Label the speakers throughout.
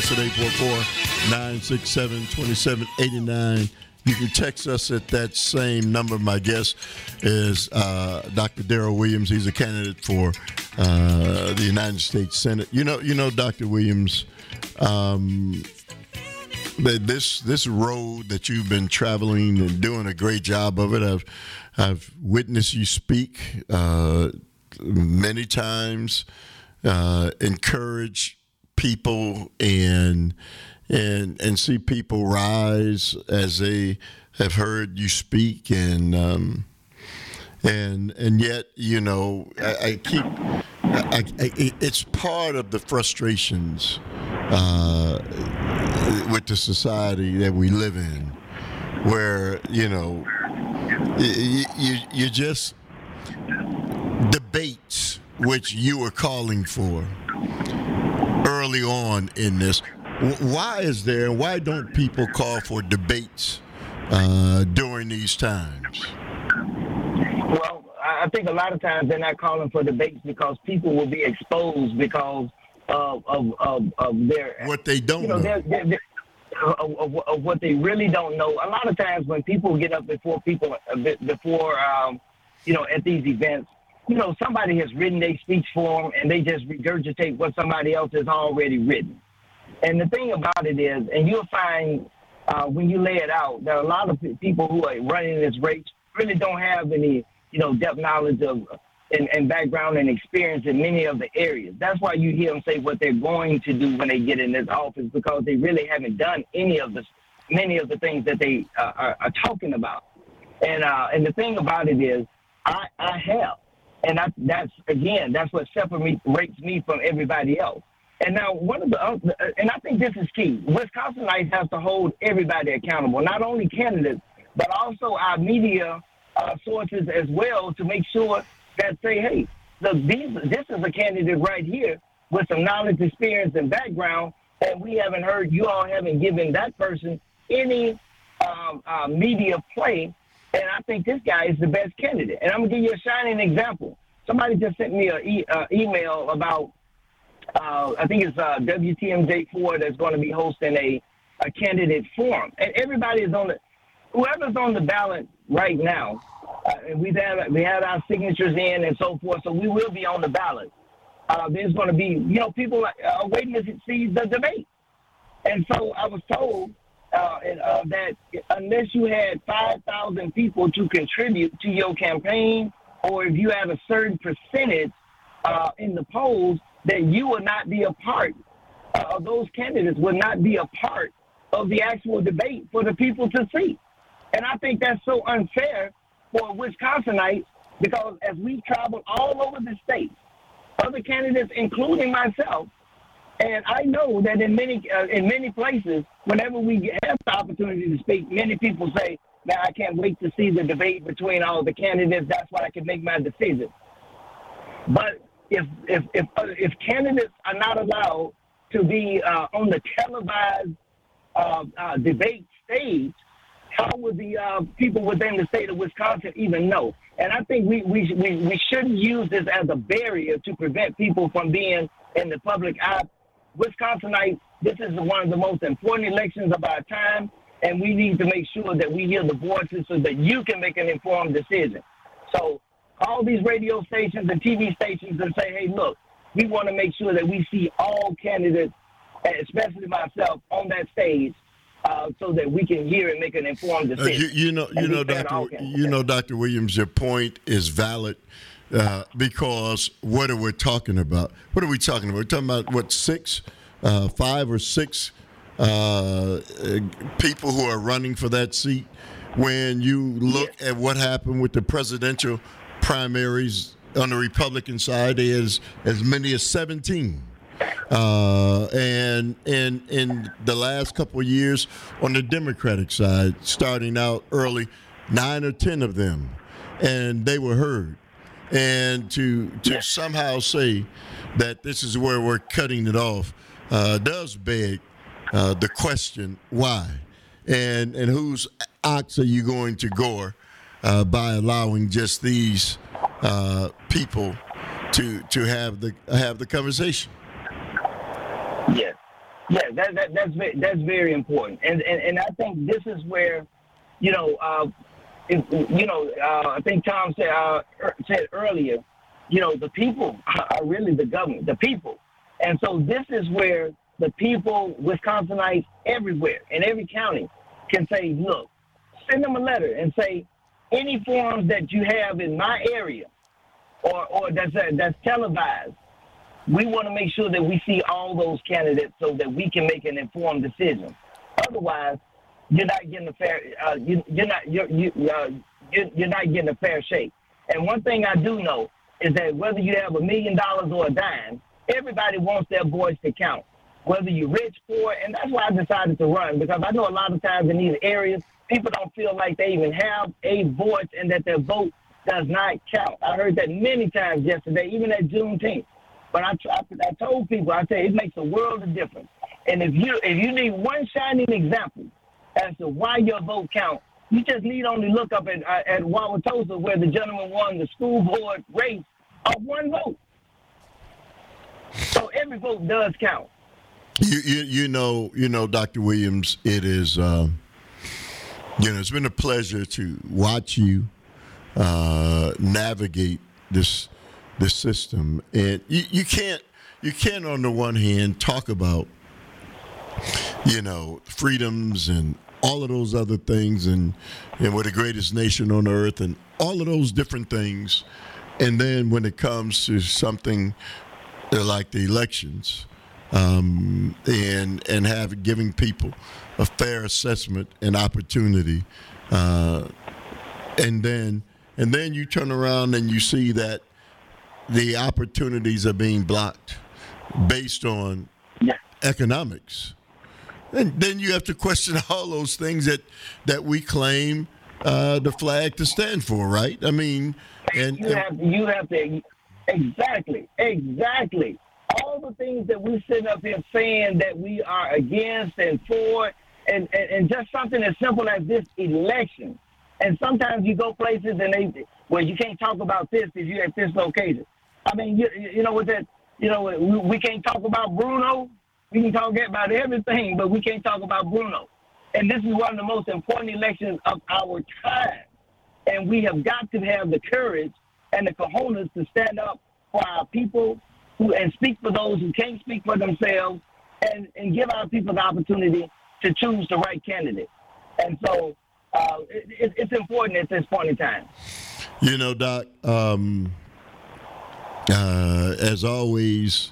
Speaker 1: us at 844-967-2789. You can text us at that same number. My guest is Dr. Darrell Williams. He's a candidate for the United States Senate. You know, Dr. Williams, this road that you've been traveling and doing a great job of it. I've witnessed you speak many times, encourage people and see people rise as they have heard you speak, and yet, you know, it's part of the frustrations with the society that we live in, where, you know, you just debates which you were calling for early on in this. Why is there? Why don't people call for debates during these times?
Speaker 2: Well, I think a lot of times they're not calling for debates because people will be exposed because of their
Speaker 1: what they don't know.
Speaker 2: Of what they really don't know. A lot of times when people get up before at these events, you know, somebody has written their speech for them and they just regurgitate what somebody else has already written. And the thing about it is, and you'll find when you lay it out, that a lot of people who are running this race really don't have any, you know, depth knowledge of and background and experience in many of the areas. That's why you hear them say what they're going to do when they get in this office, because they really haven't done many of the things that they are talking about. And the thing about it is, I have, and that's what separates me from everybody else. And now one of and I think this is key. Wisconsinites have to hold everybody accountable, not only candidates, but also our media sources as well, to make sure that say, hey, look, this is a candidate right here with some knowledge, experience, and background, and we haven't given that person any media play, and I think this guy is the best candidate. And I'm going to give you a shining example. Somebody just sent me an email about, I think it's WTMJ4 that's going to be hosting a candidate forum. And everybody is whoever's on the ballot right now, and we had our signatures in and so forth, so we will be on the ballot. There's going to be, you know, people are waiting to see the debate. And so I was told that unless you had 5,000 people to contribute to your campaign, or if you have a certain percentage in the polls, that you will not be a part of those candidates, will not be a part of the actual debate for the people to see. And I think that's so unfair for Wisconsinites, because as we travel all over the state, other candidates, including myself, and I know that in many places, whenever we have the opportunity to speak, many people say, "Man, I can't wait to see the debate between all the candidates. That's why I can make my decision." But if candidates are not allowed to be on the televised debate stage, how would the people within the state of Wisconsin even know? And I think we shouldn't use this as a barrier to prevent people from being in the public eye. Wisconsinites, this is one of the most important elections of our time, and we need to make sure that we hear the voices so that you can make an informed decision. So call these radio stations and TV stations and say, hey, look, we want to make sure that we see all candidates, especially myself, on that stage, so that we can hear and make an informed decision.
Speaker 1: Dr. Williams, your point is valid, because what are we talking about? What are we talking about? We're talking about, what, 5 or 6 people who are running for that seat. When you look at what happened with the presidential primaries on the Republican side, there's as many as 17. And in the last couple of years on the Democratic side, starting out early, 9 or 10 of them, and they were heard. And to somehow say that this is where we're cutting it off does beg the question, why? And whose ox are you going to gore by allowing just these people to have the conversation?
Speaker 2: Yeah, That's very important, and I think this is where, I think Tom said earlier, the people are really the government, the people, and so this is where the people, Wisconsinites everywhere in every county, can say, look, send them a letter and say, any forums that you have in my area, or that's televised, we want to make sure that we see all those candidates so that we can make an informed decision. Otherwise, you're not getting a fair you're not getting a fair shake. And one thing I do know is that whether you have $1 million or a dime, everybody wants their voice to count. Whether you're rich, poor, and that's why I decided to run, because I know a lot of times in these areas, people don't feel like they even have a voice and that their vote does not count. I heard that many times yesterday, even at Juneteenth. But I told people, I said, it makes a world of difference. And if you need one shining example as to why your vote counts, you just need only look up at Wauwatosa, where the gentleman won the school board race of one vote. So every vote does count.
Speaker 1: You know, Dr. Williams, it is, it's been a pleasure to watch you navigate this system, and you can't on the one hand talk about freedoms and all of those other things, and we're the greatest nation on earth and all of those different things, and then when it comes to something like the elections, and giving people a fair assessment and opportunity, and then you turn around and you see that the opportunities are being blocked based on economics. And then you have to question all those things that we claim the flag to stand for, right? I mean,
Speaker 2: you have to exactly. All the things that we sit up here saying that we are against and for, and just something as simple as this election. And sometimes you go places and you can't talk about this if you're at this location. I mean, we can't talk about Bruno. We can talk about everything, but we can't talk about Bruno. And this is one of the most important elections of our time. And we have got to have the courage and the cojones to stand up for our people and speak for those who can't speak for themselves, and give our people the opportunity to choose the right candidate. And so it's important at this point in time.
Speaker 1: Doc, as always,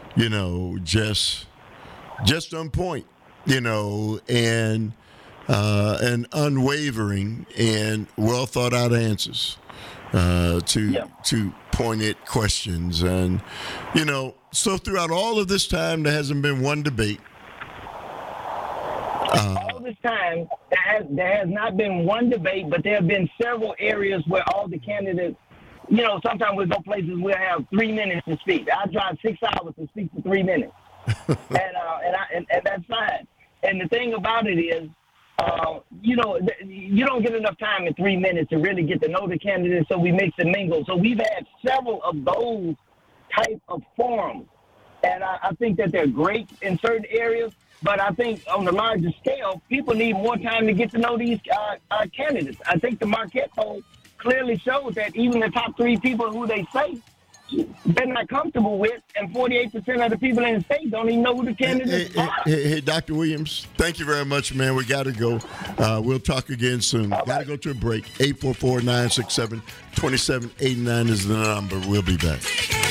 Speaker 1: just on point, and unwavering and well thought out answers to pointed questions. And, so throughout all of this time, there hasn't been one debate.
Speaker 2: All this time, there has not been one debate, but there have been several areas where all the candidates, sometimes we'll go places we'll have 3 minutes to speak. I drive 6 hours to speak for 3 minutes. and that's fine. And the thing about it is, you don't get enough time in 3 minutes to really get to know the candidates, so we mix and mingle. So we've had several of those type of forums, and I think that they're great in certain areas, but I think on the larger scale, people need more time to get to know these candidates. I think the Marquette poll clearly shows that even the top 3 people who they say they're not comfortable with, and 48% of the people in the state don't even know who the candidates are.
Speaker 1: Hey, Dr. Williams, thank you very much, man. We got to go. We'll talk again soon. Got to go to a break. 844-967-2789 is the number. We'll be back.